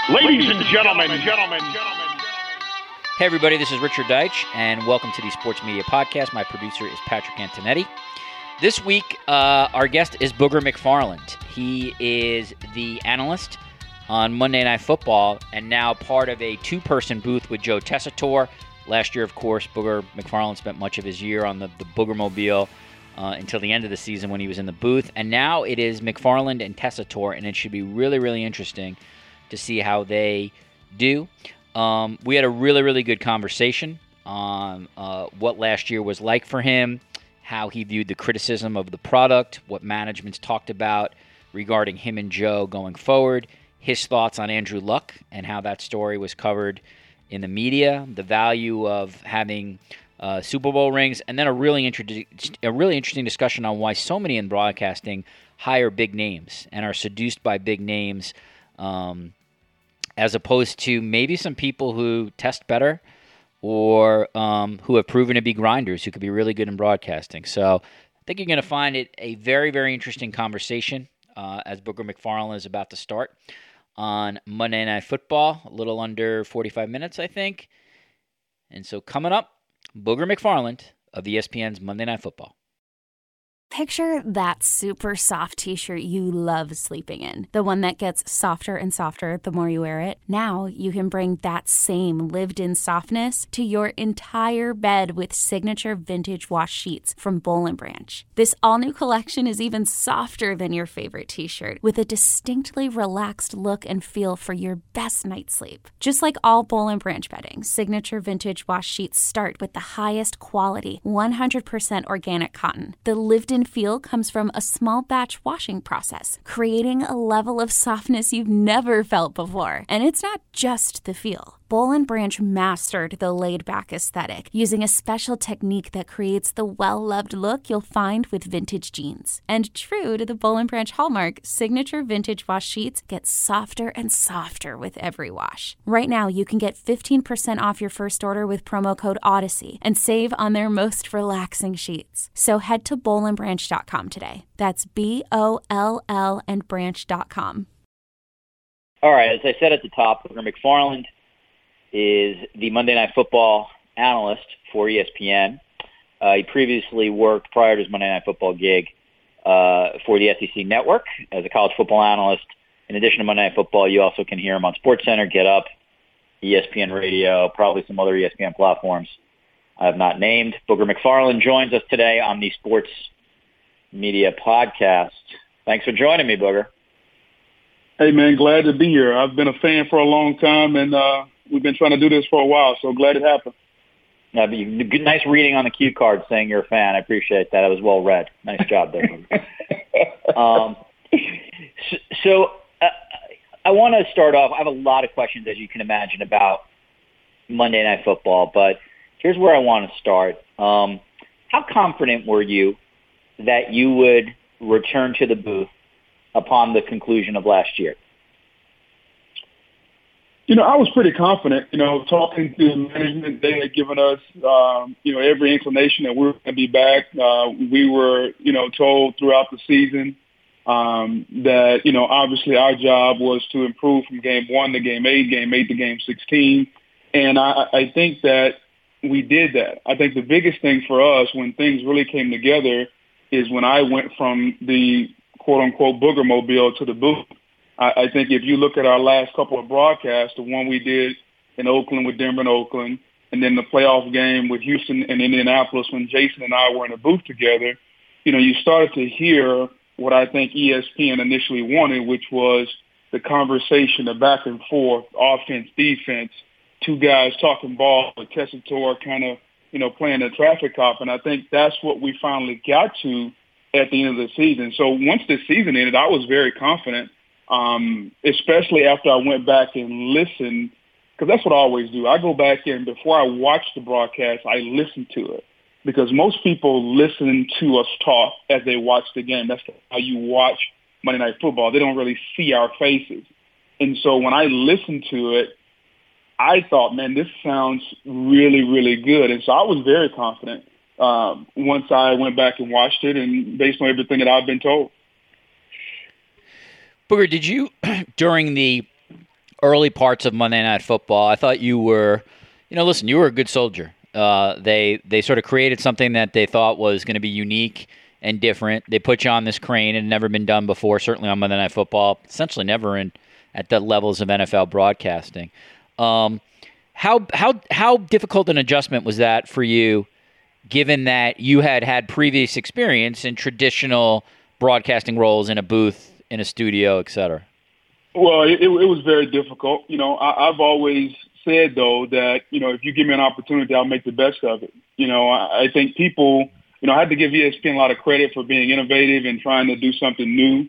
Ladies and gentlemen. Hey everybody, this is Richard Deitch, and welcome to the Sports Media Podcast. My producer is Patrick Antonetti. This week, our guest is Booger McFarland. He is the analyst on Monday Night Football, and now part of a two-person booth with Joe Tessitore. Last year, of course, Booger McFarland spent much of his year on the Boogermobile until the end of the season when he was in the booth. And now it is McFarland and Tessitore, and it should be really, really interesting to see how they do. We had a really, really good conversation on what last year was like for him, how he viewed the criticism of the product, what management's talked about regarding him and Joe going forward, his thoughts on Andrew Luck and how that story was covered in the media, the value of having Super Bowl rings, and then a really interesting discussion on why so many in broadcasting hire big names and are seduced by big names, as opposed to maybe some people who test better or who have proven to be grinders, who could be really good in broadcasting. So I think you're going to find it a very, very interesting conversation as Booger McFarland is about to start on Monday Night Football, a little under 45 minutes, I think. And so coming up, Booger McFarland of ESPN's Monday Night Football. Picture that super soft t-shirt you love sleeping in. The one that gets softer and softer the more you wear it. Now you can bring that same lived-in softness to your entire bed with signature vintage wash sheets from Boll & Branch. This all-new collection is even softer than your favorite t-shirt, with a distinctly relaxed look and feel for your best night's sleep. Just like all Boll & Branch bedding, signature vintage wash sheets start with the highest quality, 100% organic cotton. The lived-in feel comes from a small batch washing process, creating a level of softness you've never felt before. And it's not just the feel. Boll & Branch mastered the laid-back aesthetic using a special technique that creates the well-loved look you'll find with vintage jeans. And true to the Boll & Branch hallmark, signature vintage wash sheets get softer and softer with every wash. Right now, you can get 15% off your first order with promo code Odyssey and save on their most relaxing sheets. So head to bollandbranch.com today. That's BOLL and branch.com. All right, as I said at the top, Booger McFarland is the Monday Night Football analyst for ESPN. He previously worked, prior to his Monday Night Football gig, for the SEC Network as a college football analyst. In addition to Monday Night Football, you also can hear him on SportsCenter, Get Up, ESPN Radio, probably some other ESPN platforms I have not named. Booger McFarland joins us today on the Sports Media Podcast. Thanks for joining me, Booger. Hey, man, glad to be here. I've been a fan for a long time, and we've been trying to do this for a while, so glad it happened. Nice reading on the cue card saying you're a fan. I appreciate that. It was well read. Nice job there. So I want to start off. I have a lot of questions, as you can imagine, about Monday Night Football, but here's where I want to start. How confident were you that you would return to the booth upon the conclusion of last year? I was pretty confident, talking to management. They had given us, every inclination that we were going to be back. We were, told throughout the season that, obviously our job was to improve from game 1 to game 8 to game 16. And I think that we did that. I think the biggest thing for us when things really came together is when I went from the quote-unquote Boogermobile to the booth. I think if you look at our last couple of broadcasts, the one we did in Oakland with Denver and Oakland, and then the playoff game with Houston and Indianapolis when Jason and I were in the booth together, you started to hear what I think ESPN initially wanted, which was the conversation, the back and forth, offense, defense, two guys talking ball, with Tessitore kind of, playing the traffic cop. And I think that's what we finally got to at the end of the season. So once the season ended, I was very confident. Especially after I went back and listened, because that's what I always do. I go back and before I watch the broadcast, I listen to it. Because most people listen to us talk as they watch the game. That's how you watch Monday Night Football. They don't really see our faces. And so when I listened to it, I thought, man, this sounds really, really good. And so I was very confident once I went back and watched it and based on everything that I've been told. Booger, did you, during the early parts of Monday Night Football, I thought you were, listen, you were a good soldier. They sort of created something that they thought was going to be unique and different. They put you on this crane. It had never been done before, certainly on Monday Night Football, essentially never at the levels of NFL broadcasting. How difficult an adjustment was that for you, given that you had previous experience in traditional broadcasting roles in a booth, in a studio, et cetera? Well, it was very difficult. I've always said, though, that, if you give me an opportunity, I'll make the best of it. I think people, I had to give ESPN a lot of credit for being innovative and trying to do something new.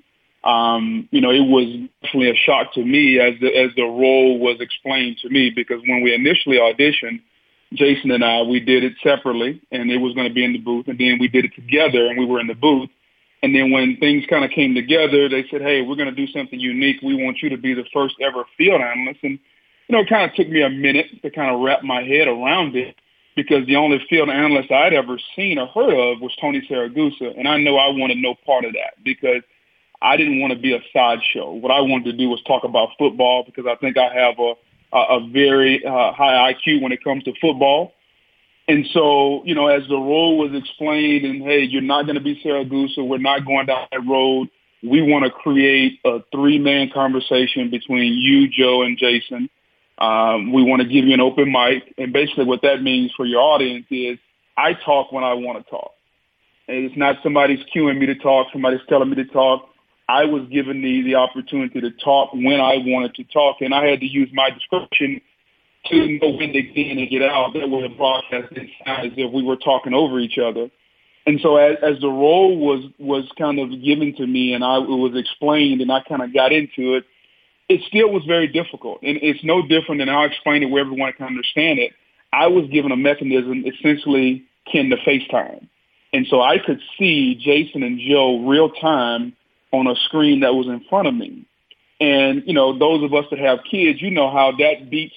It was definitely a shock to me as the role was explained to me, because when we initially auditioned, Jason and I, we did it separately, and it was going to be in the booth, and then we did it together, and we were in the booth. And then when things kind of came together, they said, hey, we're going to do something unique. We want you to be the first ever field analyst. And, it kind of took me a minute to kind of wrap my head around it, because the only field analyst I'd ever seen or heard of was Tony Siragusa. And I know I wanted no part of that, because I didn't want to be a sideshow. What I wanted to do was talk about football, because I think I have a very high IQ when it comes to football. And so, as the role was explained, and hey, you're not going to be Siragusa, we're not going down that road. We want to create a 3-man conversation between you, Joe, and Jason. We want to give you an open mic. And basically what that means for your audience is I talk when I want to talk. And it's not somebody's cueing me to talk, somebody's telling me to talk. I was given the opportunity to talk when I wanted to talk, and I had to use my discretion to know when to get in and get out. That way the broadcast didn't sound as if we were talking over each other. And so as the role was kind of given to me, and it was explained, and I kind of got into it, it still was very difficult. And it's no different than I'll explain it where everyone can understand it. I was given a mechanism essentially akin to FaceTime. And so I could see Jason and Joe real time on a screen that was in front of me. And, those of us that have kids, how that beats,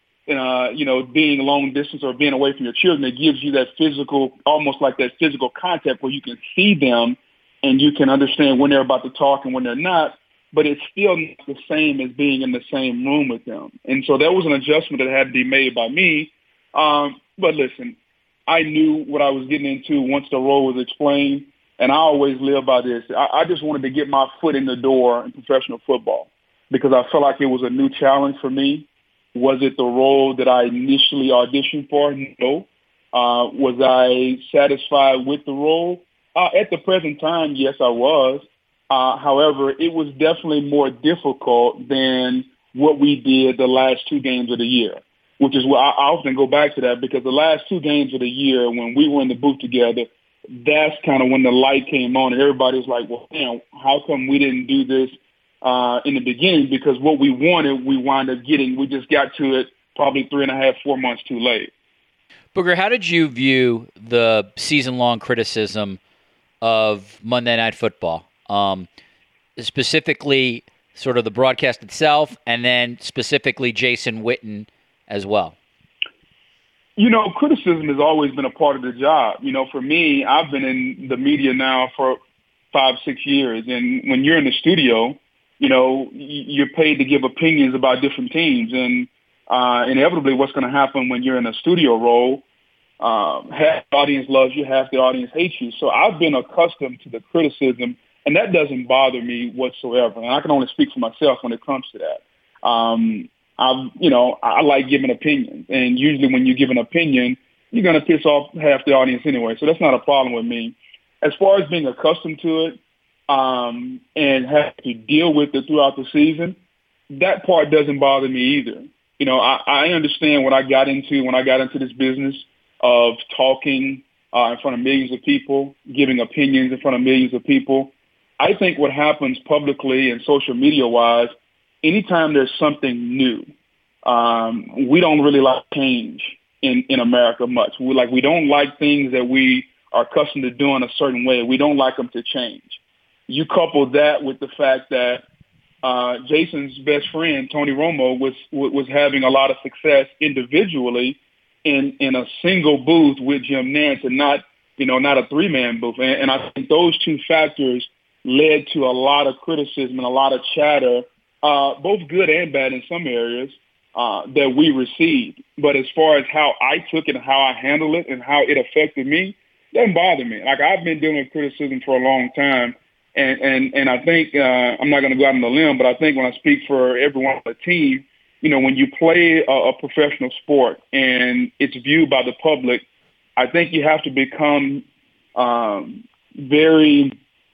being long distance or being away from your children. It gives you that physical, almost like that physical contact where you can see them and you can understand when they're about to talk and when they're not, but it's still not the same as being in the same room with them. And so that was an adjustment that had to be made by me. But listen, I knew what I was getting into once the role was explained. And I always live by this. I just wanted to get my foot in the door in professional football, because I felt like it was a new challenge for me. Was it the role that I initially auditioned for? No. Was I satisfied with the role? At the present time, yes, I was. However, it was definitely more difficult than what we did the last 2 games of the year, which is why I often go back to that, because the last 2 games of the year when we were in the booth together, that's kind of when the light came on and everybody was like, well, how come we didn't do this in the beginning? Because what we wanted, we wound up getting. We just got to it probably 3.5, 4 months too late. Booger, how did you view the season-long criticism of Monday Night Football, specifically sort of the broadcast itself, and then specifically Jason Witten as well? Criticism has always been a part of the job. For me, I've been in the media now for 5, 6 years. And when you're in the studio, you're paid to give opinions about different teams. And inevitably what's going to happen when you're in a studio role, half the audience loves you, half the audience hates you. So I've been accustomed to the criticism, and that doesn't bother me whatsoever. And I can only speak for myself when it comes to that. I like giving opinions, and usually when you give an opinion, you're going to piss off half the audience anyway. So that's not a problem with me. As far as being accustomed to it, and have to deal with it throughout the season, that part doesn't bother me either. I understand what I got into when I got into this business of talking in front of millions of people, giving opinions in front of millions of people. I think what happens publicly and social media wise, anytime there's something new, we don't really like change in America much. We don't like things that we are accustomed to doing a certain way. We don't like them to change. You couple that with the fact that Jason's best friend, Tony Romo, was having a lot of success individually in a single booth with Jim Nantz, and not a 3-man booth. And I think those two factors led to a lot of criticism and a lot of chatter both good and bad in some areas, that we received. But as far as how I took it and how I handled it and how it affected me, it doesn't bother me. Like, I've been dealing with criticism for a long time. And I think, I'm not going to go out on a limb, but I think when I speak for everyone on the team, when you play a professional sport and it's viewed by the public, I think you have to become very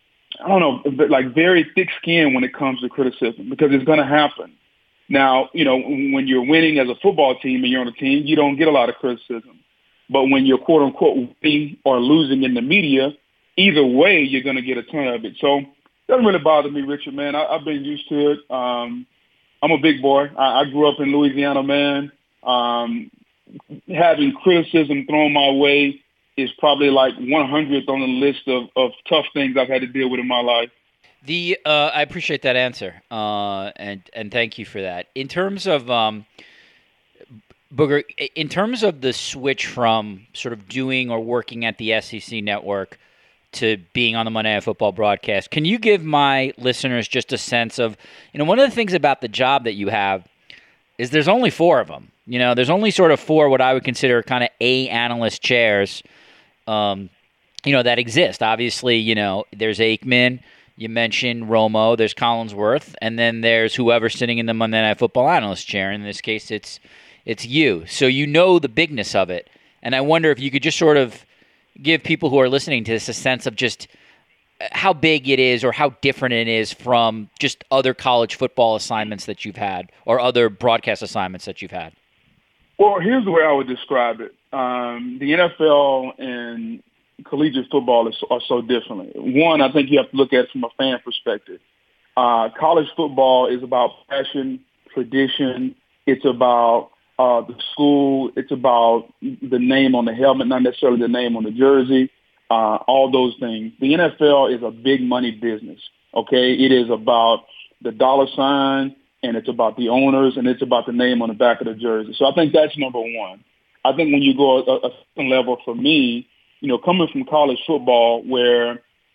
thick-skinned when it comes to criticism, because it's going to happen. Now, when you're winning as a football team and you're on a team, you don't get a lot of criticism. But when you're quote-unquote winning or losing in the media, either way, you're going to get a ton of it. So it doesn't really bother me, Richard, man. I've been used to it. I'm a big boy. I grew up in Louisiana, man. Having criticism thrown my way is probably like 100th on the list of tough things I've had to deal with in my life. I appreciate that answer, and thank you for that. In terms of Booger, in terms of the switch from sort of doing or working at the SEC network to being on the Monday Night Football broadcast, can you give my listeners just a sense of, one of the things about the job that you have is there's only 4 of them. There's only sort of 4 what I would consider kind of analyst chairs, that exist. Obviously, there's Aikman. You mentioned Romo, there's Collinsworth, and then there's whoever's sitting in the Monday Night Football analyst chair. In this case, it's you. So the bigness of it. And I wonder if you could just sort of give people who are listening to this a sense of just how big it is or how different it is from just other college football assignments that you've had or other broadcast assignments that you've had. Well, here's the way I would describe it. The NFL and collegiate football are so different. One, I think you have to look at it from a fan perspective. College football is about passion, tradition. It's about the school. It's about the name on the helmet, not necessarily the name on the jersey, all those things. The NFL is a big money business, okay? It is about the dollar sign, and it's about the owners, and it's about the name on the back of the jersey. So I think that's number one. I think when you go a certain level for me, coming from college football where,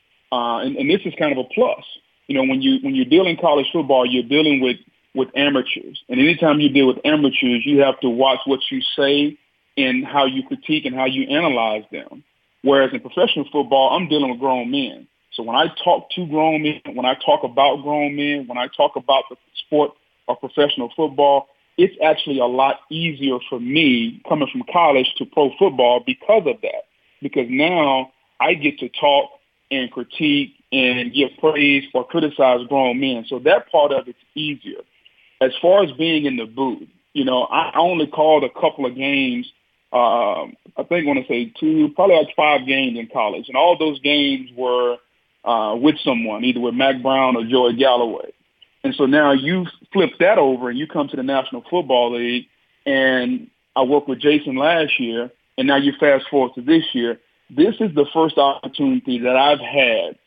and this is kind of a plus, when you deal in college football, you're dealing with amateurs. And anytime you deal with amateurs, you have to watch what you say and how you critique and how you analyze them. Whereas in professional football, I'm dealing with grown men. So when I talk to grown men, when I talk about grown men, when I talk about the sport of professional football, it's actually a lot easier for me coming from college to pro football because of that. Because now I get to talk and critique and give praise or criticize grown men. So that part of it's easier. As far as being in the booth, I only called a couple of games. I think I want to say 2, probably like 5 games in college. And all those games were with someone, either with Mac Brown or Joey Galloway. And so now you flip that over and you come to the National Football League, and I worked with Jason last year, and now you fast forward to this year. This is the first opportunity that I've had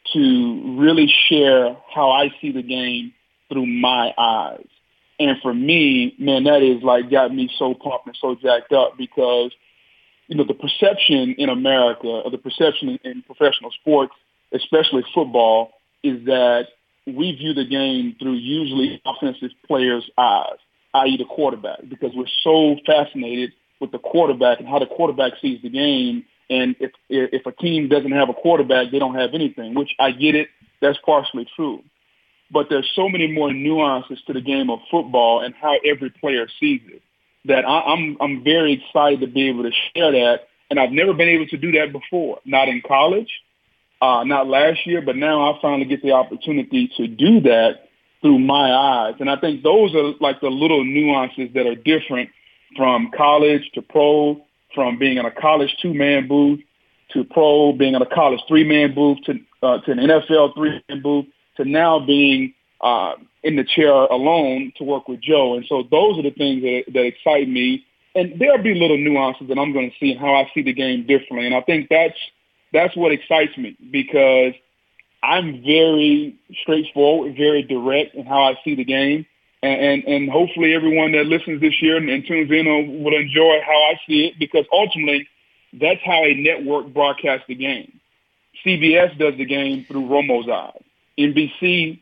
to really share how I see the game through my eyes. And for me, man, that is like got me so pumped and so jacked up because, the perception in America, or the perception in professional sports, especially football, is that we view the game through usually offensive players' eyes, i.e. the quarterback, because we're so fascinated with the quarterback and how the quarterback sees the game. And if a team doesn't have a quarterback, they don't have anything, which I get it. That's partially true. But there's so many more nuances to the game of football and how every player sees it that I'm very excited to be able to share that. And I've never been able to do that before, not in college, not last year, but now I finally get the opportunity to do that through my eyes. And I think those are like the little nuances that are different from college to pro, from being in a college 2-man booth to pro, being in a college 3-man booth to an NFL 3-man booth, to now being in the chair alone to work with Joe. And so those are the things that excite me. And there'll be little nuances that I'm going to see and how I see the game differently. And I think that's what excites me, because I'm very straightforward, very direct in how I see the game. And hopefully everyone that listens this year and tunes in will enjoy how I see it, because ultimately that's how a network broadcasts the game. CBS does the game through Romo's eyes. NBC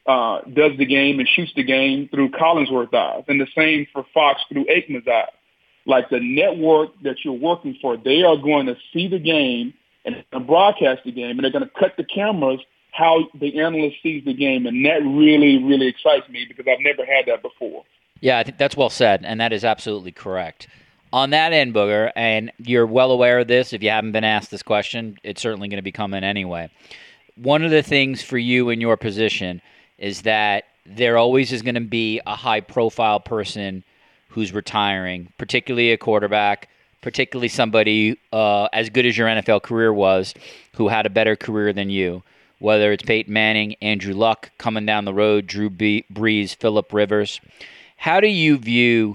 does the game and shoots the game through Collinsworth's eyes, and the same for Fox through Aikman's eyes. Like the network that you're working for, they are going to see the game and broadcast the game, and they're going to cut the cameras how the analyst sees the game, and that really, really excites me because I've never had that before. Yeah, I think that's well said, and that is absolutely correct. On that end, Booger, and you're well aware of this, if you haven't been asked this question, it's certainly going to be coming anyway. One of the things for you in your position is that there always is going to be a high-profile person who's retiring, particularly a quarterback, particularly somebody as good as your NFL career was, who had a better career than you, whether it's Peyton Manning, Andrew Luck coming down the road, Drew Brees, Phillip Rivers. How do you view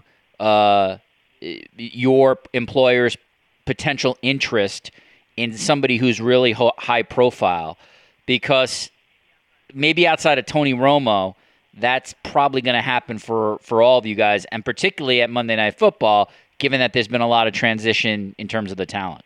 your employer's potential interest in somebody who's really high profile? Because maybe outside of Tony Romo, that's probably going to happen for all of you guys, and particularly at Monday Night Football, given that there's been a lot of transition in terms of the talent.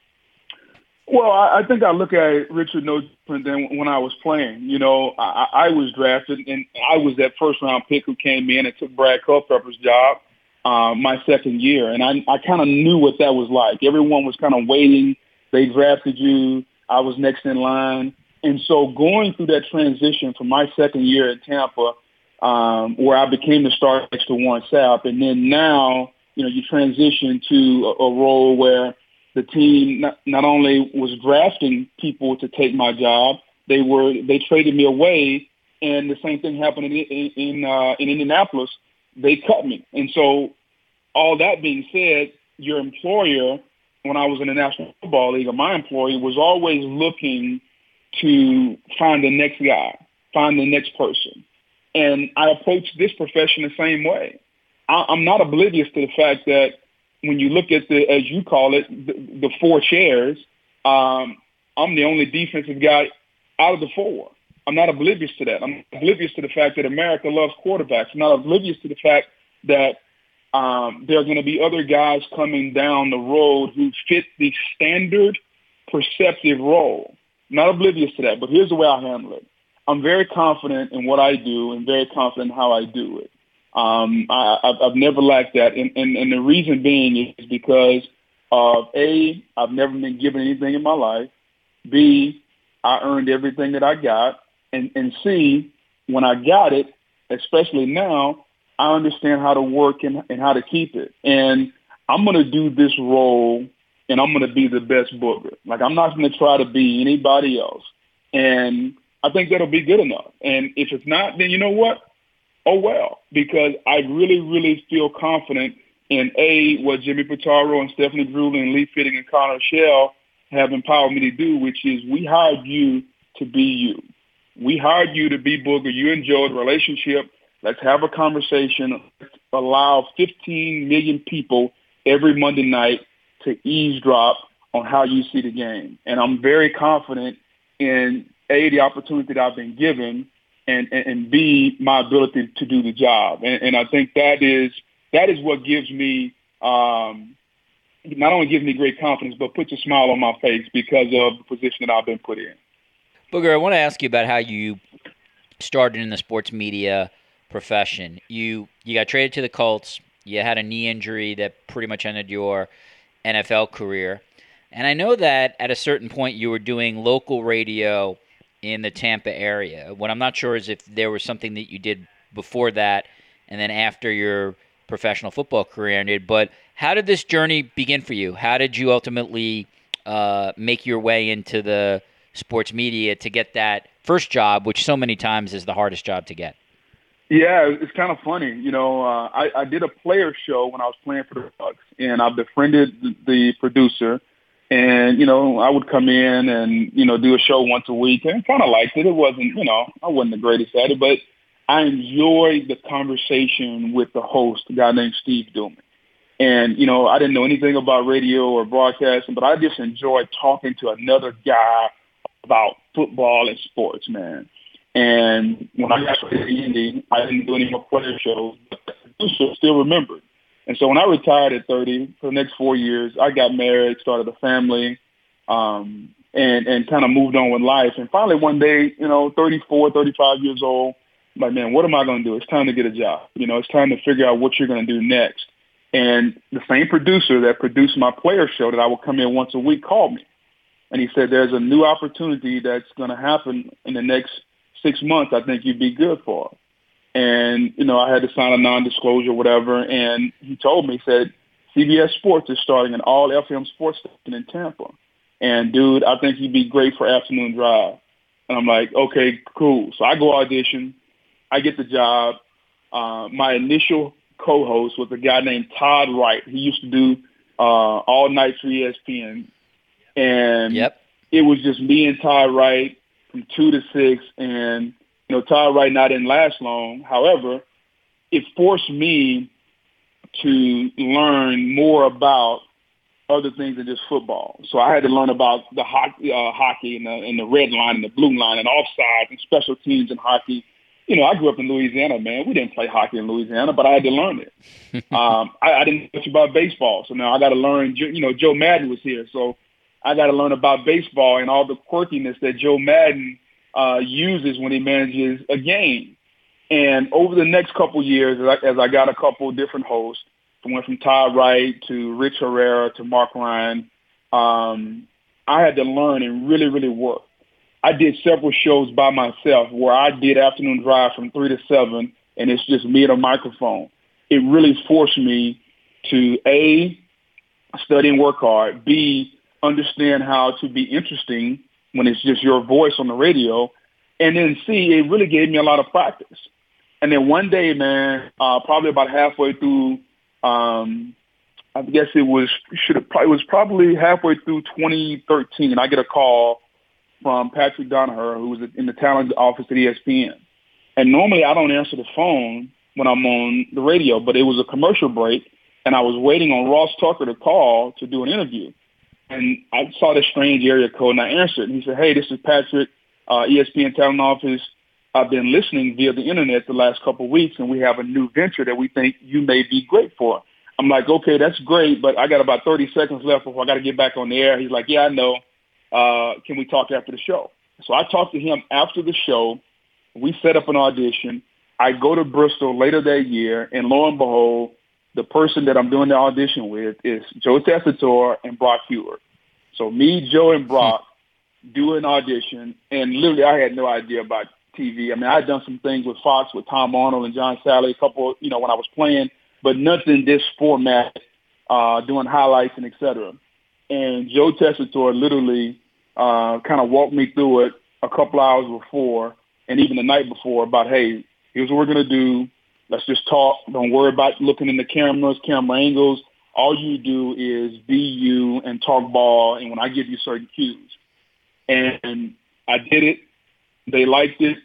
Well, I think I look at Richard no different than when I was playing. You know, I was drafted, and I was that first-round pick who came in and took Brad Culpepper's job my second year, and I kind of knew what that was like. Everyone was kind of waiting. They drafted you. I was next in line. And so going through that transition from my second year at Tampa, where I became the starter next to Warren Sapp, and then now, you know, you transition to a role where the team not only was drafting people to take my job, they traded me away, and the same thing happened in Indianapolis. They cut me. And so all that being said, your employer, when I was in the National Football League, or my employer, was always looking to find the next guy, find the next person. And I approach this profession the same way. I'm not oblivious to the fact that when you look at the, as you call it, the four chairs, I'm the only defensive guy out of the four. I'm not oblivious to that. I'm oblivious to the fact that America loves quarterbacks. I'm not oblivious to the fact that there are going to be other guys coming down the road who fit the standard perceptive role. Not oblivious to that, but here's the way I handle it. I'm very confident in what I do and very confident in how I do it. I've never lacked that. And the reason being is because of A, I've never been given anything in my life. B, I earned everything that I got. And C, when I got it, especially now, I understand how to work and how to keep it. And I'm going to do this role, and I'm going to be the best Booger. Like, I'm not going to try to be anybody else. And I think that'll be good enough. And if it's not, then you know what? Oh, well, because I really, really feel confident in, A, what Jimmy Pitaro and Stephanie Drewley and Lee Fitting and Connor Shell have empowered me to do, which is we hired you to be you. We hired you to be Booger. You enjoyed the relationship. Let's have a conversation. Let's allow 15 million people every Monday night to eavesdrop on how you see the game. And I'm very confident in, A, the opportunity that I've been given, and B, my ability to do the job. And I think that is what gives me, not only gives me great confidence, but puts a smile on my face because of the position that I've been put in. Booger, I want to ask you about how you started in the sports media profession. You got traded to the Colts. You had a knee injury that pretty much ended your NFL career. And I know that at a certain point you were doing local radio in the Tampa area. What I'm not sure is if there was something that you did before that and then after your professional football career ended. But how did this journey begin for you? How did you ultimately make your way into the sports media to get that first job, which so many times is the hardest job to get? Yeah, it's kind of funny. You know, I did a player show when I was playing for the Bucs, and I befriended the producer. And, you know, I would come in and, you know, do a show once a week, and kind of liked it. It wasn't, you know, I wasn't the greatest at it, but I enjoyed the conversation with the host, a guy named Steve Duman. And, you know, I didn't know anything about radio or broadcasting, but I just enjoyed talking to another guy about football and sports, man. And when I got to Indy, I didn't do any more player shows, but the producer still remembered. And so when I retired at 30, for the next 4 years, I got married, started a family, and kind of moved on with life. And finally one day, you know, 34, 35 years old, like, man, what am I going to do? It's time to get a job. You know, it's time to figure out what you're going to do next. And the same producer that produced my player show that I would come in once a week called me. And he said, there's a new opportunity that's going to happen in the next 6 months. I think you'd be good for. And, you know, I had to sign a non-disclosure, whatever. And he told me, he said, CBS Sports is starting an all-FM sports station in Tampa. And, dude, I think you'd be great for Afternoon Drive. And I'm like, okay, cool. So I go audition. I get the job. My initial co-host was a guy named Todd Wright. He used to do all night for ESPN. And It was just me and Todd Wright from 2 to 6. And, you know, Todd Wright and I didn't last long. However, it forced me to learn more about other things than just football. So I had to learn about the hockey and the red line and the blue line and offsides and special teams in hockey. You know, I grew up in Louisiana, man. We didn't play hockey in Louisiana, but I had to learn it. I didn't know much about baseball, so now I got to learn. You know, Joe Madden was here, so I got to learn about baseball and all the quirkiness that Joe Madden uses when he manages a game. And over the next couple years, as I got a couple different hosts, I went from Todd Wright to Rich Herrera to Mark Ryan, I had to learn and really, really work. I did several shows by myself where I did Afternoon Drive from 3 to 7, and it's just me and a microphone. It really forced me to, A, study and work hard, B, understand how to be interesting when it's just your voice on the radio, and then C, it really gave me a lot of practice. And then one day, man, probably about halfway through, I guess it was probably halfway through 2013, I get a call from Patrick Donaher, who was in the talent office at ESPN. And normally I don't answer the phone when I'm on the radio, but it was a commercial break, and I was waiting on Ross Tucker to call to do an interview. And I saw this strange area code, and I answered. And he said, hey, this is Patrick, ESPN talent office. I've been listening via the internet the last couple of weeks, and we have a new venture that we think you may be great for. I'm like, okay, that's great, but I got about 30 seconds left before I got to get back on the air. He's like, yeah, I know. Can we talk after the show? So I talked to him after the show. We set up an audition. I go to Bristol later that year, and lo and behold, the person that I'm doing the audition with is Joe Tessitore and Brock Huard. So me, Joe, and Brock do an audition, and literally I had no idea about TV. I mean, I had done some things with Fox with Tom Arnold and John Sally, a couple, you know, when I was playing, but nothing this format, doing highlights and et cetera. And Joe Tessitore literally kind of walked me through it a couple hours before and even the night before about, hey, here's what we're going to do. Let's just talk. Don't worry about looking in the cameras, camera angles. All you do is be you and talk ball, and when I give you certain cues. And I did it. They liked it.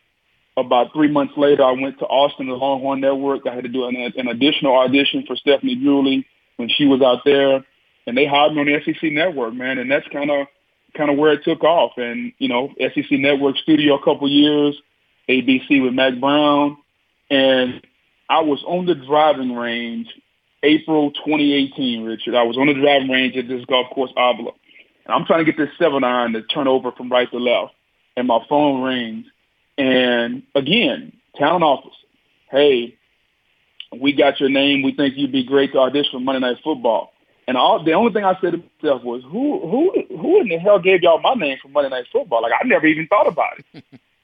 About 3 months later, I went to Austin, the Longhorn Network. I had to do an additional audition for Stephanie Bewley when she was out there. And they hired me on the SEC Network, man. And that's kind of where it took off. And, you know, SEC Network studio a couple years, ABC with Mac Brown. And I was on the driving range April 2018, Richard. I was on the driving range at this golf course, Avila. And I'm trying to get this 7-iron to turn over from right to left. And my phone rings. And, again, talent office, hey, we got your name. We think you'd be great to audition for Monday Night Football. And the only thing I said to myself was, who in the hell gave y'all my name for Monday Night Football? Like, I never even thought about it.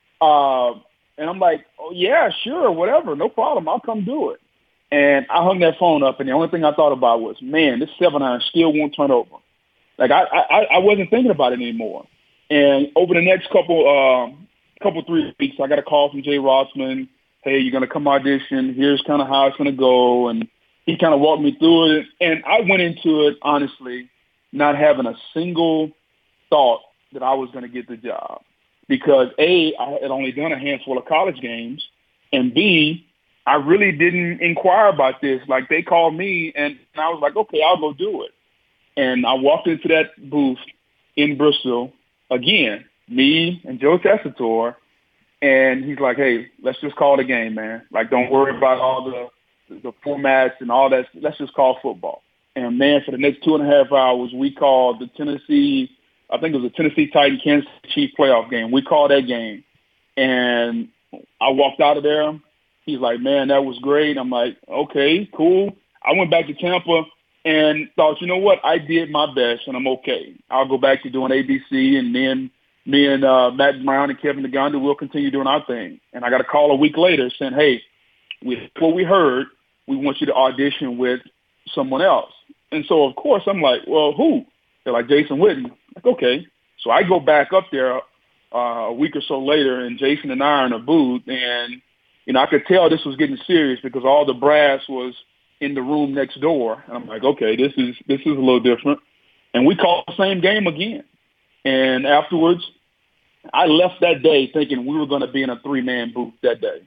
And I'm like, oh, yeah, sure, whatever, no problem. I'll come do it. And I hung that phone up, and the only thing I thought about was, man, this 7-iron still won't turn over. Like, I wasn't thinking about it anymore. And over the next couple 3 weeks, I got a call from Jay Rossman. Hey, you're going to come audition. Here's kind of how it's going to go. And he kind of walked me through it. And I went into it, honestly, not having a single thought that I was going to get the job. Because, A, I had only done a handful of college games. And, B, I really didn't inquire about this. Like, they called me, and I was like, okay, I'll go do it. And I walked into that booth in Bristol, again, me and Joe Tessitore, and he's like, hey, let's just call the game, man. Like, don't worry about all the formats and all that. Let's just call football. And, man, for the next 2.5 hours, we called the Tennessee Titan Kansas City Chiefs playoff game. We called that game. And I walked out of there. He's like, man, that was great. I'm like, okay, cool. I went back to Tampa and thought, you know what? I did my best, and I'm okay. I'll go back to doing ABC, and then me and Matt Brown and Kevin Naganda will continue doing our thing. And I got a call a week later saying, hey, what we heard, we want you to audition with someone else. And so, of course, I'm like, well, who? They're like, Jason Witten. Like, okay. So I go back up there a week or so later, and Jason and I are in a booth, and I could tell this was getting serious because all the brass was in the room next door. And I'm like, okay, this is a little different. And we called the same game again. And afterwards, I left that day thinking we were going to be in a 3-man booth that day.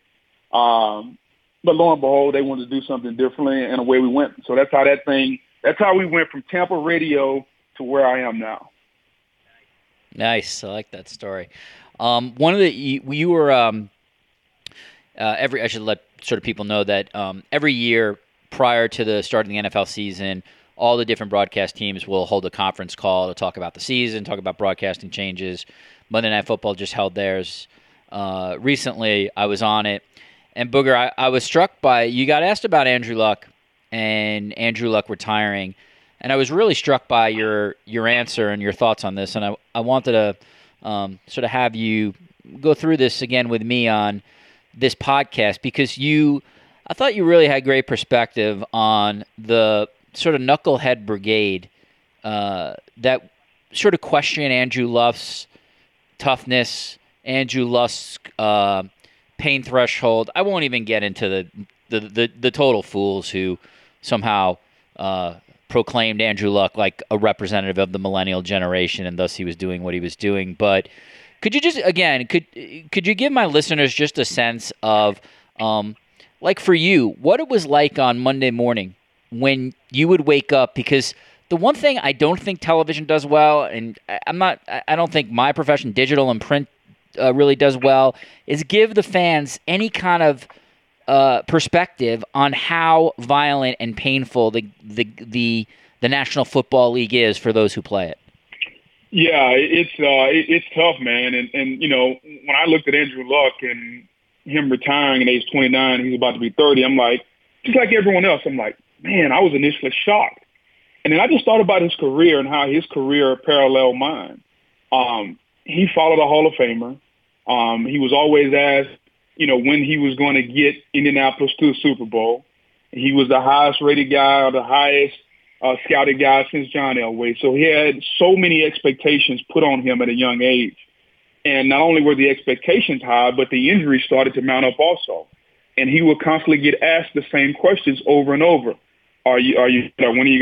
But lo and behold, they wanted to do something differently, and away we went. So that's how we went from Tampa radio to where I am now. Nice. I like that story. You were I should let sort of people know that every year prior to the start of the NFL season, all the different broadcast teams will hold a conference call to talk about the season, talk about broadcasting changes. Monday Night Football just held theirs recently. I was on it. And Booger, I was struck by, you got asked about Andrew Luck and Andrew Luck retiring, and I was really struck by your answer and your thoughts on this, and I wanted to sort of have you go through this again with me on this podcast, because I thought you really had great perspective on the sort of knucklehead brigade that sort of question Andrew Luck's toughness, Andrew Luck's pain threshold. I won't even get into the total fools who somehow proclaimed Andrew Luck like a representative of the millennial generation, and thus he was doing what he was doing. But could you just, again, could you give my listeners just a sense of, like for you, what it was like on Monday morning when you would wake up? Because the one thing I don't think television does well, and I don't think my profession, digital and print, really does well, is give the fans any kind of perspective on how violent and painful the National Football League is for those who play it. Yeah, it's tough, man. And when I looked at Andrew Luck and him retiring at age 29, he's about to be 30, I'm like, just like everyone else, I'm like, man, I was initially shocked. And then I just thought about his career and how his career paralleled mine. He followed a Hall of Famer. He was always asked, when he was going to get Indianapolis to the Super Bowl. He was the highest rated guy, or the highest scouted guy since John Elway. So he had so many expectations put on him at a young age. And not only were the expectations high, but the injuries started to mount up also. And he would constantly get asked the same questions over and over. When are you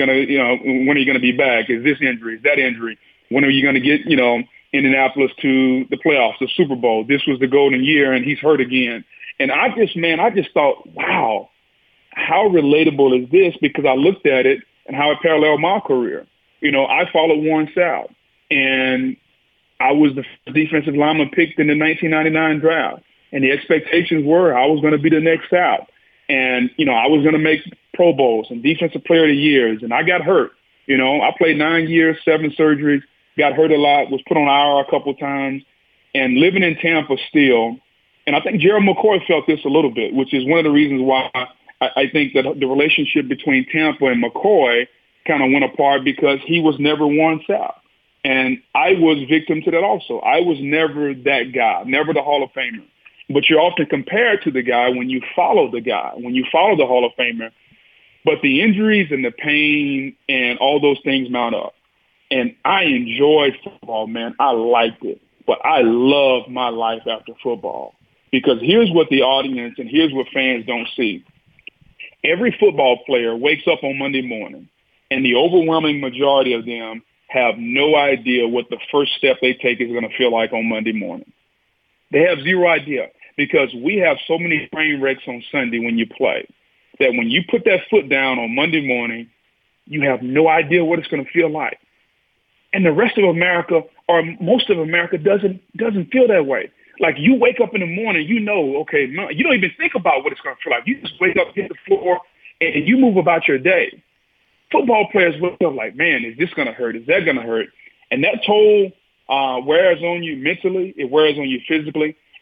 going to be back? Is this injury? Is that injury? When are you going to get, Indianapolis to the playoffs, the Super Bowl? This was the golden year, and he's hurt again. And I just thought, wow, how relatable is this? Because I looked at it and how it paralleled my career. I followed Warren Sapp, and I was the defensive lineman picked in the 1999 draft. And the expectations were I was going to be the next Sapp. And, I was going to make Pro Bowls and Defensive Player of the Years. And I got hurt. I played 9 years, 7 surgeries, got hurt a lot, was put on IR a couple of times. And living in Tampa still, and I think Gerald McCoy felt this a little bit, which is one of the reasons why I think that the relationship between Tampa and McCoy kind of went apart, because he was never Warren Sapp. And I was victim to that also. I was never that guy, never the Hall of Famer. But you're often compared to the guy when you follow the guy, when you follow the Hall of Famer. But the injuries and the pain and all those things mount up. And I enjoyed football, man. I liked it. But I love my life after football. Because here's what the audience and here's what fans don't see. Every football player wakes up on Monday morning, and the overwhelming majority of them have no idea what the first step they take is going to feel like on Monday morning. They have zero idea, because we have so many train wrecks on Sunday when you play that when you put that foot down on Monday morning, you have no idea what it's going to feel like. And the rest of America, or most of America, doesn't feel that way. Like, you wake up in the morning, okay, you don't even think about what it's going to feel like. You just wake up, hit the floor, and you move about your day. Football players wake up like, man, is this going to hurt? Is that going to hurt? And that toll wears on you mentally. It wears on you physically.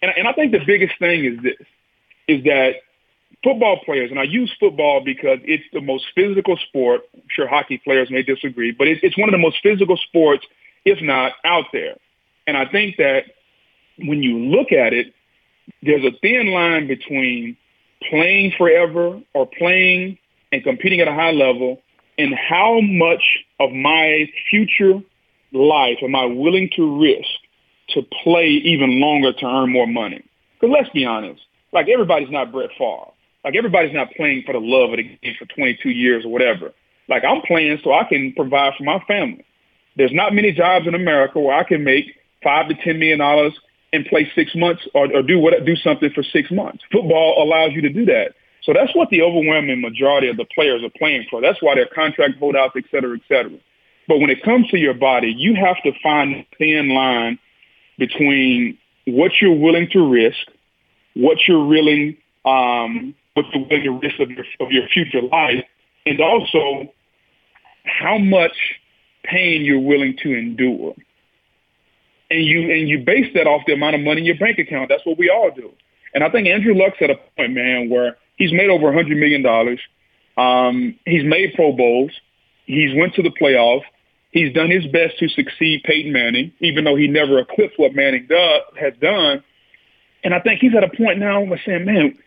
And I think the biggest thing is that football players, and I use football because it's the most physical sport. I'm sure hockey players may disagree, but it's one of the most physical sports, if not out there. And I think that when you look at it, there's a thin line between playing forever or playing and competing at a high level and how much of my future life am I willing to risk to play even longer to earn more money. Because let's be honest, like everybody's not Brett Favre. Like everybody's not playing for the love of the game for 22 years or whatever. Like I'm playing so I can provide for my family. There's not many jobs in America where I can make $5 to $10 million and play 6 months or do something for 6 months. Football allows you to do that. So that's what the overwhelming majority of the players are playing for. That's why their contract holdouts, et cetera, et cetera. But when it comes to your body, you have to find a thin line between what you're willing to risk, what you're willing to risk of your future life, and also how much pain you're willing to endure. And you base that off the amount of money in your bank account. That's what we all do. And I think Andrew Luck's at a point, man, where he's made over $100 million. He's made Pro Bowls. He's went to the playoffs. He's done his best to succeed Peyton Manning, even though he never eclipsed what Manning has done. And I think he's at a point now where saying, man,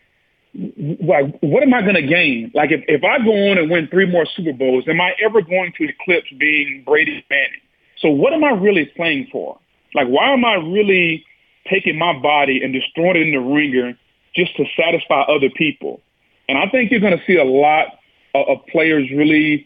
what am I going to gain? Like if I go on and win 3 more Super Bowls, am I ever going to eclipse being Brady Manning? So what am I really playing for? Like, why am I really taking my body and destroying it in the ringer just to satisfy other people? And I think you're going to see a lot of players really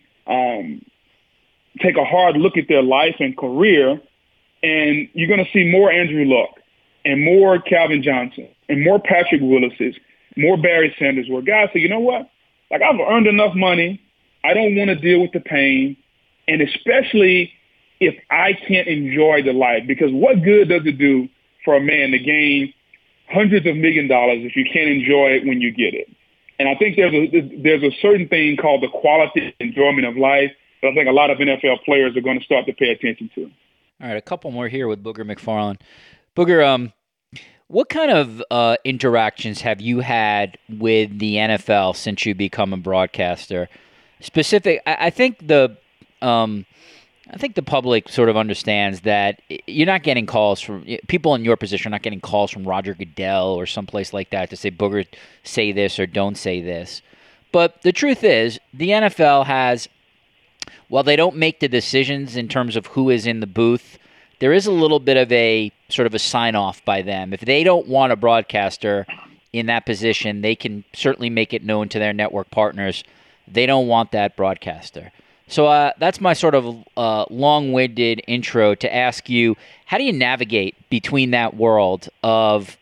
take a hard look at their life and career, and you're going to see more Andrew Luck and more Calvin Johnson and more Patrick Willis's, more Barry Sanders, where guys say, you know what? Like, I've earned enough money. I don't want to deal with the pain, and especially if I can't enjoy the life, because what good does it do for a man to gain hundreds of $millions if you can't enjoy it when you get it? And I think there's a certain thing called the quality and enjoyment of life that I think a lot of NFL players are going to start to pay attention to. All right, a couple more here with Booger McFarland. Booger, what kind of interactions have you had with the NFL since you become a broadcaster? I think the public sort of understands that you're not getting calls from people in your position, are not getting calls from Roger Goodell or someplace like that to say, Booger, say this or don't say this. But the truth is, the NFL has, while they don't make the decisions in terms of who is in the booth, there is a little bit of a sort of a sign-off by them. If they don't want a broadcaster in that position, they can certainly make it known to their network partners they don't want that broadcaster. So that's my sort of long-winded intro to ask you, how do you navigate between that world of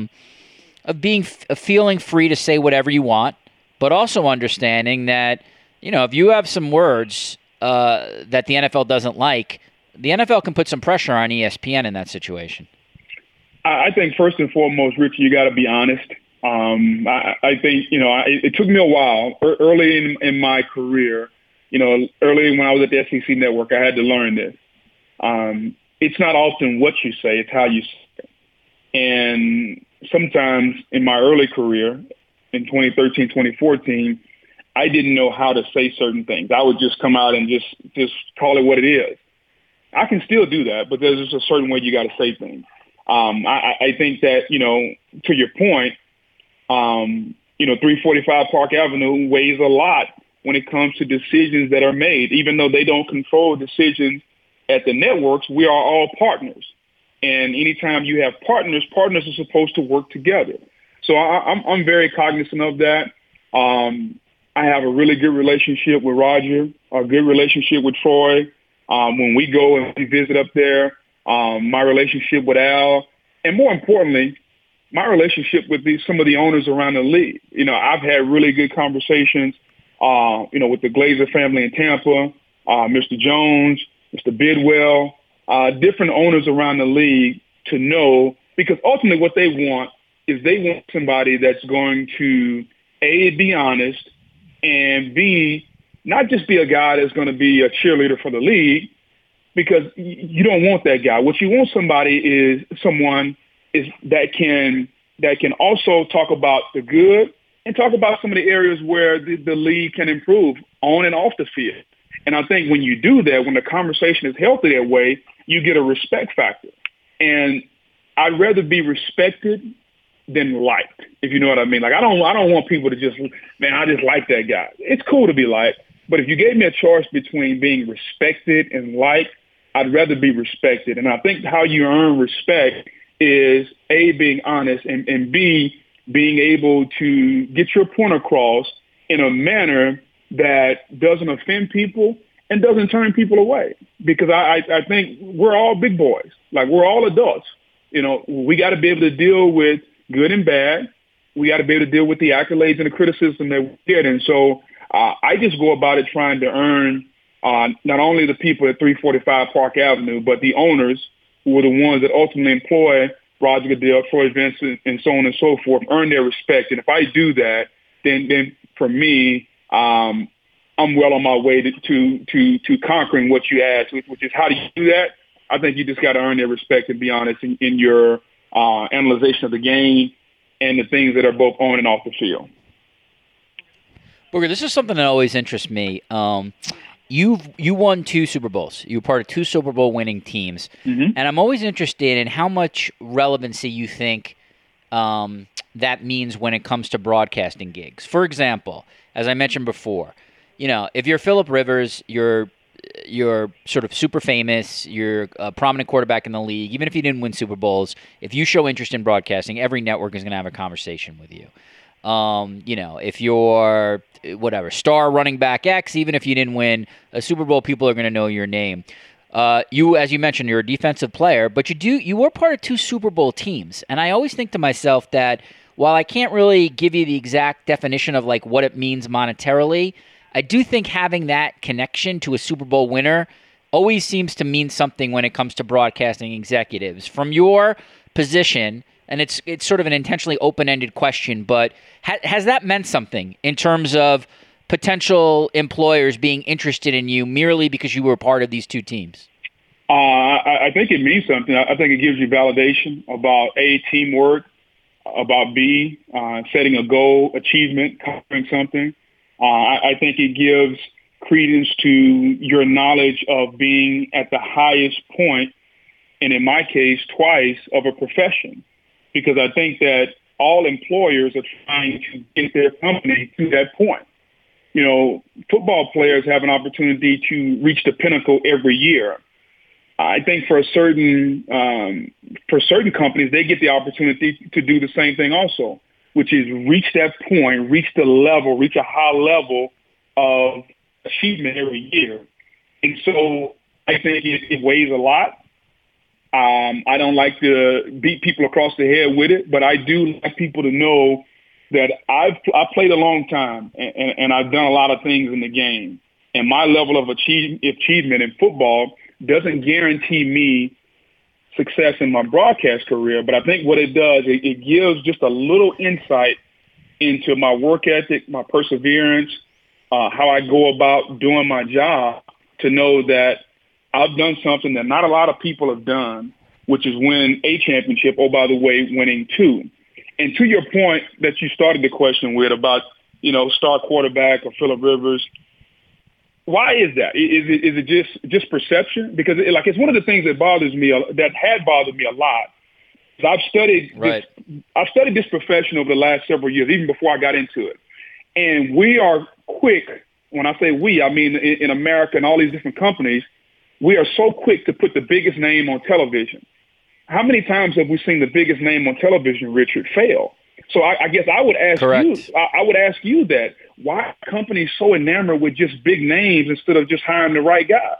feeling free to say whatever you want, but also understanding that, you know, if you have some words that the NFL doesn't like, the NFL can put some pressure on ESPN in that situation? I think first and foremost, Richie, you got to be honest. I think, you know, it took me a while early in my career. You know, early when I was at the SEC Network, I had to learn this. It's not often what you say, it's how you say it. And sometimes in my early career, in 2013, 2014, I didn't know how to say certain things. I would just come out and just call it what it is. I can still do that, but there's just a certain way you got to say things. I think that, you know, to your point, you know, 345 Park Avenue weighs a lot when it comes to decisions that are made. Even though they don't control decisions at the networks, we are all partners. And anytime you have partners are supposed to work together. So I'm very cognizant of that. I have a really good relationship with Roger, a good relationship with Troy. When we go and we visit up there, my relationship with Al, and more importantly, my relationship with some of the owners around the league. You know, I've had really good conversations, you know, with the Glazer family in Tampa, Mr. Jones, Mr. Bidwell, different owners around the league to know, because ultimately what they want is they want somebody that's going to, A, be honest, and B, not just be a guy that's going to be a cheerleader for the league, because you don't want that guy. What you want somebody is someone that can also talk about the good and talk about some of the areas where the league can improve on and off the field. And I think when you do that, when the conversation is healthy that way, you get a respect factor. And I'd rather be respected than liked, if you know what I mean. Like, I don't want people to just, man, I just like that guy. It's cool to be liked, but if you gave me a choice between being respected and liked, I'd rather be respected. And I think how you earn respect is A, being honest, and B, being able to get your point across in a manner that doesn't offend people and doesn't turn people away. Because I think we're all big boys. Like, we're all adults. You know, we got to be able to deal with good and bad. We got to be able to deal with the accolades and the criticism that we get. And so I just go about it trying to earn not only the people at 345 Park Avenue, but the owners who are the ones that ultimately employ Roger Goodell, Troy Vincent, and so on and so forth, earn their respect. And if I do that, then for me, I'm well on my way to conquering what you asked, which is how do you do that? I think you just got to earn their respect and be honest in your analyzation of the game and the things that are both on and off the field. Booger, this is something that always interests me. You won 2 Super Bowls. You were part of 2 Super Bowl winning teams. Mm-hmm. And I'm always interested in how much relevancy you think that means when it comes to broadcasting gigs. For example, as I mentioned before, you know, if you're Phillip Rivers, you're sort of super famous, you're a prominent quarterback in the league, even if you didn't win Super Bowls, if you show interest in broadcasting, every network is going to have a conversation with you. You know, if you're star running back X, even if you didn't win a Super Bowl, people are going to know your name. You, as you mentioned, you're a defensive player, but you were part of 2 Super Bowl teams. And I always think to myself that while I can't really give you the exact definition of like what it means monetarily, I do think having that connection to a Super Bowl winner always seems to mean something when it comes to broadcasting executives. From your position, and it's sort of an intentionally open-ended question, but has that meant something in terms of potential employers being interested in you merely because you were part of these 2 teams? I think it means something. I think it gives you validation about A, teamwork, about B, setting a goal, achievement, conquering something. I think it gives credence to your knowledge of being at the highest point, and in my case, twice, of a profession. Because I think that all employers are trying to get their company to that point. You know, football players have an opportunity to reach the pinnacle every year. I think for certain companies, they get the opportunity to do the same thing also, which is reach that point, reach a high level of achievement every year. And so I think it weighs a lot. I don't like to beat people across the head with it, but I do like people to know that I played a long time and I've done a lot of things in the game. And my level of achievement in football doesn't guarantee me success in my broadcast career, but I think what it does, it gives just a little insight into my work ethic, my perseverance, how I go about doing my job, to know that I've done something that not a lot of people have done, which is win a championship. Oh, by the way, winning 2. And to your point that you started the question with about, you know, star quarterback or Phillip Rivers, why is that? Is it just perception? Because it's one of the things that bothers me, that had bothered me a lot. I've studied this profession over the last several years, even before I got into it. And we are quick. When I say we, I mean in America and all these different companies, we are so quick to put the biggest name on television. How many times have we seen the biggest name on television, Richard, fail? So I guess I would ask you. I would ask you that. Why are companies so enamored with just big names instead of just hiring the right guy?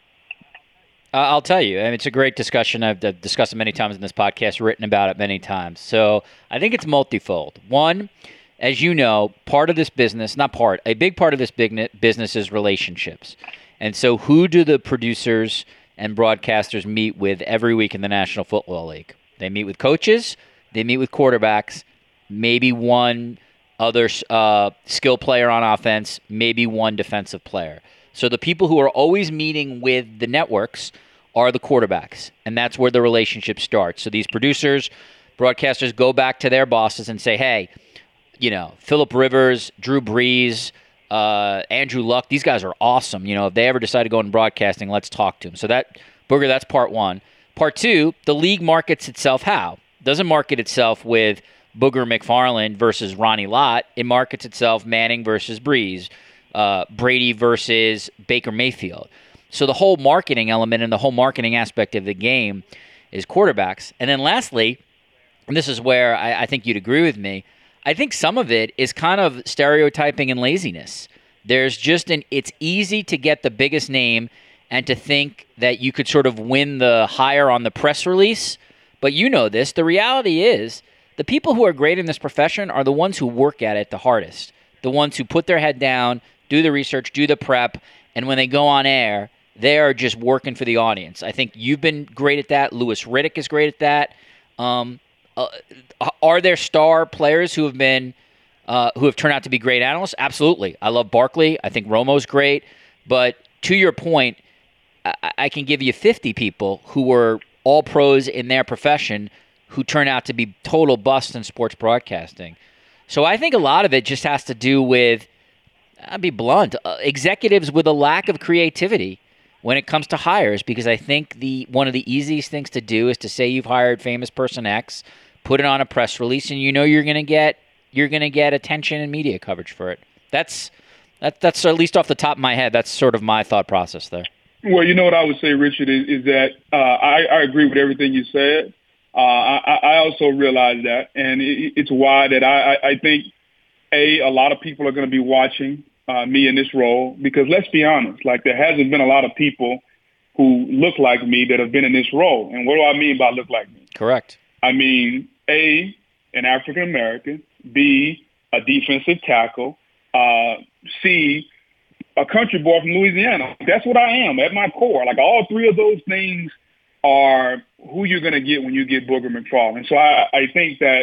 I'll tell you. I mean, it's a great discussion. I've discussed it many times in this podcast, written about it many times. So I think it's multifold. One, as you know, a big part of this business is relationships. And so who do the producers and broadcasters meet with every week in the National Football League? They meet with coaches, they meet with quarterbacks, maybe one other skill player on offense, maybe one defensive player. So the people who are always meeting with the networks are the quarterbacks, and that's where the relationship starts. So these producers broadcasters go back to their bosses and say, hey, Phillip Rivers, Drew Brees, Andrew Luck, these guys are awesome. If they ever decide to go into broadcasting, let's talk to them. So Booger, that's part one. Part two, the league markets itself how? Doesn't market itself with Booger McFarland versus Ronnie Lott. It markets itself Manning versus Brees, Brady versus Baker Mayfield. So the whole marketing element and the whole marketing aspect of the game is quarterbacks. And then lastly, and this is where I think you'd agree with me, I think some of it is kind of stereotyping and laziness. There's just it's easy to get the biggest name and to think that you could sort of win the hire on the press release. But you know this. The reality is the people who are great in this profession are the ones who work at it the hardest, the ones who put their head down, do the research, do the prep, and when they go on air, they are just working for the audience. I think you've been great at that. Louis Riddick is great at that. Are there star players who have turned out to be great analysts? Absolutely. I love Barkley. I think Romo's great. But to your point, I can give you 50 people who were all pros in their profession who turn out to be total busts in sports broadcasting. So I think a lot of it just has to do with, I'll be blunt, executives with a lack of creativity when it comes to hires, because I think one of the easiest things to do is to say you've hired famous person X, put it on a press release, and you're going to get attention and media coverage for it. That's at least off the top of my head. That's sort of my thought process there. Well, you know what I would say, Richard, is that I agree with everything you said. I also realize that, and it's why that I think a lot of people are going to be watching me in this role, because let's be honest, like there hasn't been a lot of people who look like me that have been in this role. And what do I mean by look like me? Correct. I mean, A, an African-American, B, a defensive tackle, C, a country boy from Louisiana. That's what I am at my core. Like all three of those things are who you're going to get when you get Booger McFarland. So I think that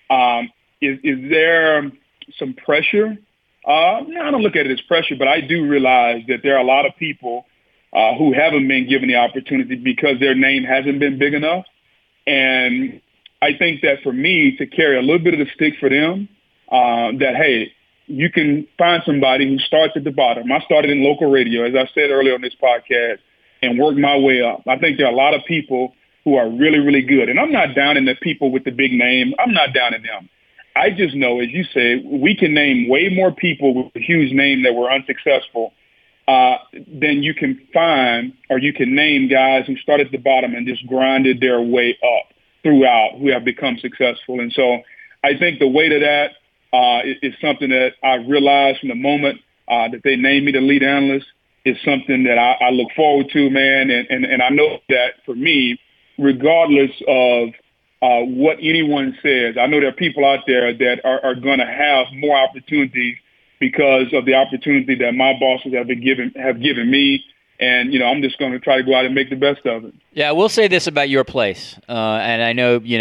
is there some pressure? I don't look at it as pressure, but I do realize that there are a lot of people who haven't been given the opportunity because their name hasn't been big enough. And I think that for me to carry a little bit of the stick for them, that, hey, you can find somebody who starts at the bottom. I started in local radio, as I said earlier on this podcast, and worked my way up. I think there are a lot of people who are really, really good. And I'm not down in the people with the big name. I'm not down in them. I just know, as you say, we can name way more people with a huge name that were unsuccessful than you can find, or you can name guys who started at the bottom and just grinded their way up throughout, who have become successful. And so I think the weight of that is something that I realized from the moment that they named me the lead analyst is something that I look forward to, man. And I know that for me, regardless of what anyone says, I know there are people out there that are going to have more opportunities because of the opportunity that my bosses have given me. And, I'm just going to try to go out and make the best of it. Yeah, we'll say this about your place, and I know we've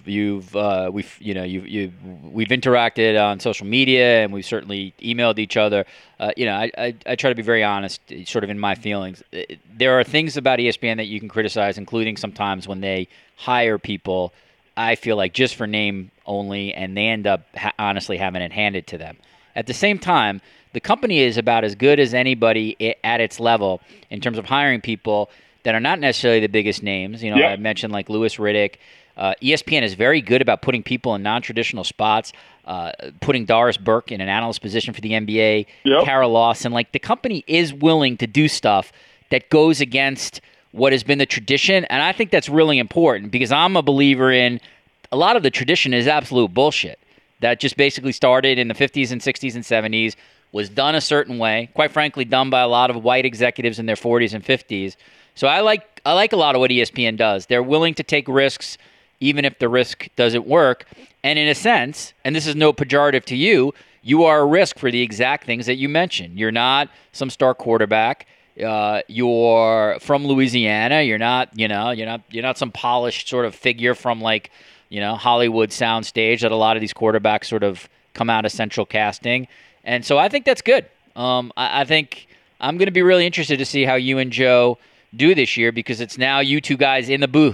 interacted on social media, and we've certainly emailed each other. I try to be very honest, sort of in my feelings. There are things about ESPN that you can criticize, including sometimes when they hire people, I feel like just for name only, and they end up honestly having it handed to them. At the same time, the company is about as good as anybody at its level in terms of hiring people that are not necessarily the biggest names. I mentioned like Louis Riddick. ESPN is very good about putting people in non-traditional spots, putting Doris Burke in an analyst position for the NBA, Kara Lawson. Like, the company is willing to do stuff that goes against what has been the tradition, and I think that's really important because I'm a believer in a lot of the tradition is absolute bullshit that just basically started in the 50s and 60s and 70s, was done a certain way, quite frankly done by a lot of white executives in their 40s and 50s. So I like a lot of what ESPN does. They're willing to take risks even if the risk doesn't work. And in a sense, and this is no pejorative to you, you are a risk for the exact things that you mentioned. You're not some star quarterback. You're from Louisiana. You're not some polished sort of figure from Hollywood soundstage that a lot of these quarterbacks sort of come out of central casting. And so I think that's good. I think I'm going to be really interested to see how you and Joe do this year because it's now you two guys in the booth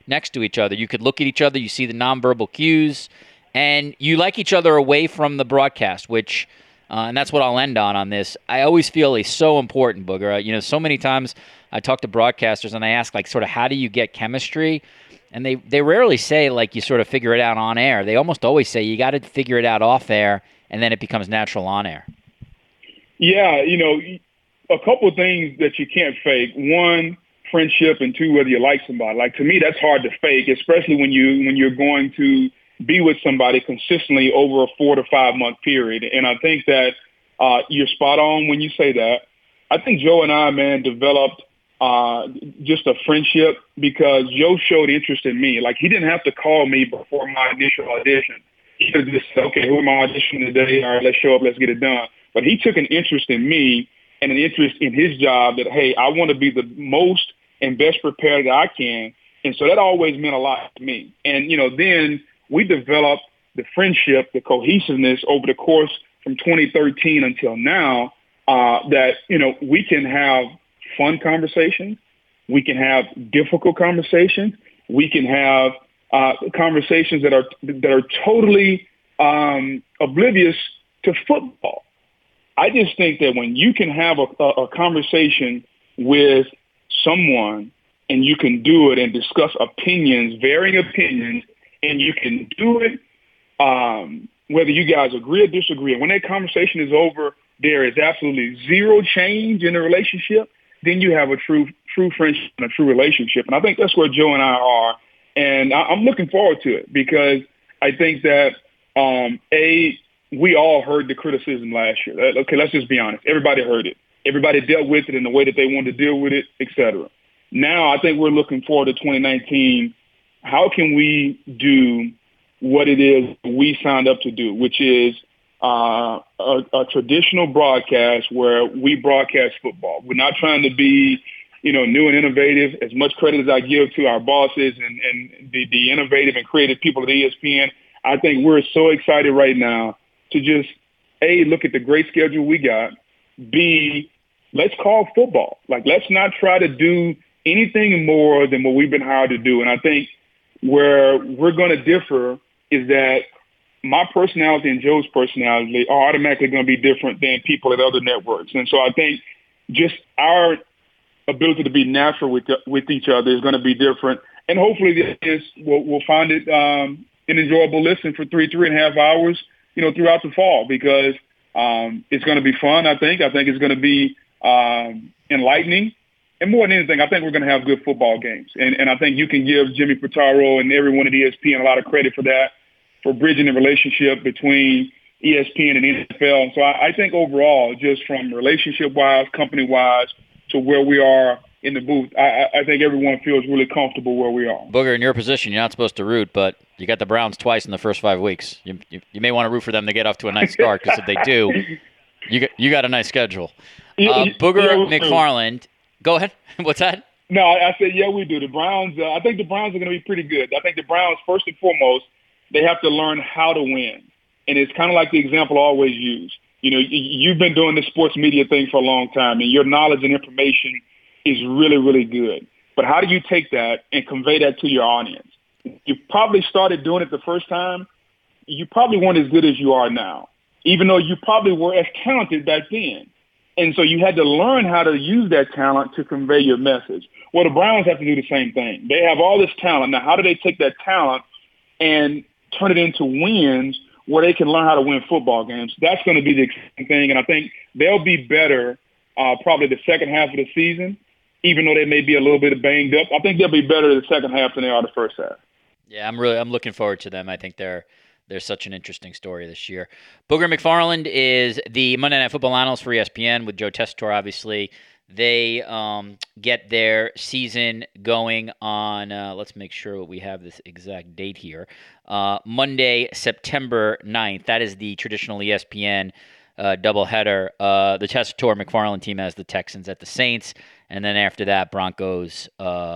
next to each other. You could look at each other, you see the nonverbal cues, and you like each other away from the broadcast, which, and that's what I'll end on this. I always feel is so important, Booger. So many times I talk to broadcasters and I ask, like, sort of, how do you get chemistry? And they rarely say, like, you sort of figure it out on air. They almost always say you got to figure it out off air, and then it becomes natural on air. Yeah, a couple of things that you can't fake. One, friendship, and two, whether you like somebody. Like, to me, that's hard to fake, especially when you're going to be with somebody consistently over a 4 to 5 month period. And I think that you're spot on when you say that. I think Joe and I, man, developed just a friendship because Joe showed interest in me. Like, he didn't have to call me before my initial audition. He could just say, okay, who am I auditioning today? All right, let's show up, let's get it done. But he took an interest in me and an interest in his job that, hey, I want to be the most and best prepared that I can. And so that always meant a lot to me. And, then we developed the friendship, the cohesiveness over the course from 2013 until now that, we can have fun conversations. We can have difficult conversations. We can have conversations that are totally oblivious to football. I just think that when you can have a conversation with someone and you can do it and discuss opinions, varying opinions, and you can do it whether you guys agree or disagree. And when that conversation is over, there is absolutely zero change in the relationship. Then you have a true friendship and a true relationship. And I think that's where Joe and I are. And I'm looking forward to it because I think that, we all heard the criticism last year. Okay, let's just be honest. Everybody heard it. Everybody dealt with it in the way that they wanted to deal with it, et cetera. Now I think we're looking forward to 2019. How can we do what it is we signed up to do, which is a traditional broadcast where we broadcast football. We're not trying to be, new and innovative. As much credit as I give to our bosses and the innovative and creative people at ESPN, I think we're so excited right now to just, A, look at the great schedule we got, B, let's call football. Like, let's not try to do anything more than what we've been hired to do. And I think where we're going to differ is that my personality and Joe's personality are automatically going to be different than people at other networks. And so I think just our ability to be natural with each other is going to be different. And hopefully we'll find it an enjoyable listen for 3.5 hours, throughout the fall because it's going to be fun, I think. I think it's going to be enlightening. And more than anything, I think we're going to have good football games. And I think you can give Jimmy Pitaro and everyone at ESPN a lot of credit for that, for bridging the relationship between ESPN and NFL. And so I think overall, just from relationship-wise, company-wise, to where we are in the booth, I think everyone feels really comfortable where we are. Booger, in your position, you're not supposed to root, but you got the Browns twice in the first 5 weeks. You may want to root for them to get off to a nice start because if they do, you got a nice schedule. Booger McFarland, go ahead. What's that? No, I said, yeah, we do. The Browns, I think the Browns are going to be pretty good. I think the Browns, first and foremost, they have to learn how to win. And it's kind of like the example I always use. You've been doing this sports media thing for a long time, and your knowledge and information is really, really good. But how do you take that and convey that to your audience? You probably started doing it the first time. You probably weren't as good as you are now, even though you probably were as talented back then. And so you had to learn how to use that talent to convey your message. Well, the Browns have to do the same thing. They have all this talent. Now, how do they take that talent and turn it into wins where they can learn how to win football games? That's going to be the exciting thing. And I think they'll be better probably the second half of the season, even though they may be a little bit banged up. I think they'll be better the second half than they are the first half. Yeah, I'm looking forward to them. I think they're such an interesting story this year. Booger McFarland is the Monday Night Football analyst for ESPN with Joe Tessitore, obviously. They get their season going on, let's make sure we have this exact date here, Monday, September 9th. That is the traditional ESPN doubleheader. The Tessitore-McFarland team has the Texans at the Saints, and then after that, Broncos,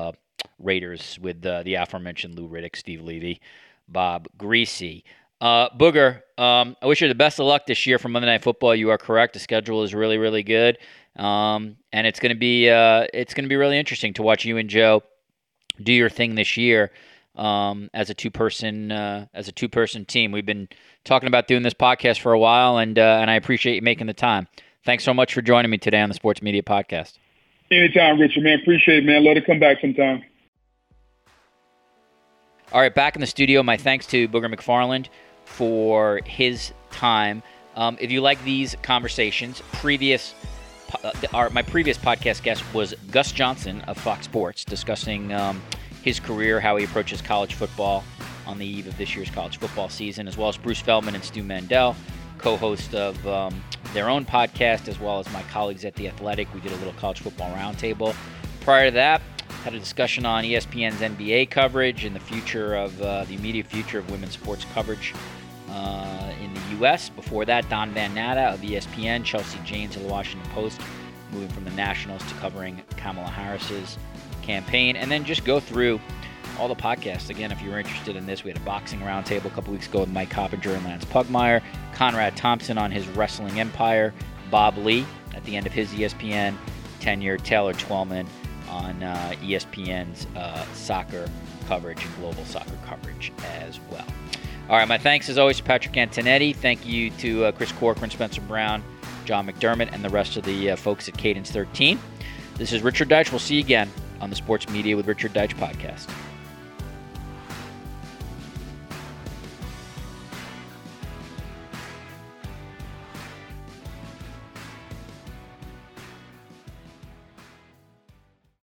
Raiders with the aforementioned Lou Riddick, Steve Levy, Bob Greasy. Booger, I wish you the best of luck this year for Monday Night Football. You are correct. The schedule is really, really good. And it's going to be really interesting to watch you and Joe do your thing this year as a two-person team. We've been talking about doing this podcast for a while, and I appreciate you making the time. Thanks so much for joining me today on the Sports Media Podcast. Anytime, Richard, man. Appreciate it, man. Let it come back sometime. All right, back in the studio, my thanks to Booger McFarland for his time. If you like these conversations, my previous podcast guest was Gus Johnson of Fox Sports, discussing his career, how he approaches college football on the eve of this year's college football season, as well as Bruce Feldman and Stu Mandel, co-host of their own podcast, as well as my colleagues at The Athletic. We did a little college football roundtable. Prior to that, had a discussion on ESPN's NBA coverage and the future of the immediate future of women's sports coverage in the U.S. Before that, Don Van Natta of ESPN, Chelsea Janes of the Washington Post, moving from the Nationals to covering Kamala Harris's campaign, and then just go through all the podcasts. Again, if you're interested in this, we had a boxing roundtable a couple weeks ago with Mike Coppinger and Lance Pugmire, Conrad Thompson on his wrestling empire, Bob Lee at the end of his ESPN tenure, Taylor Twellman on ESPN's soccer coverage and global soccer coverage as well. All right, my thanks as always to Patrick Antonetti. Thank you to Chris Corcoran, Spencer Brown, John McDermott, and the rest of the folks at Cadence 13. This is Richard Deitch. We'll see you again on the Sports Media with Richard Deitch podcast.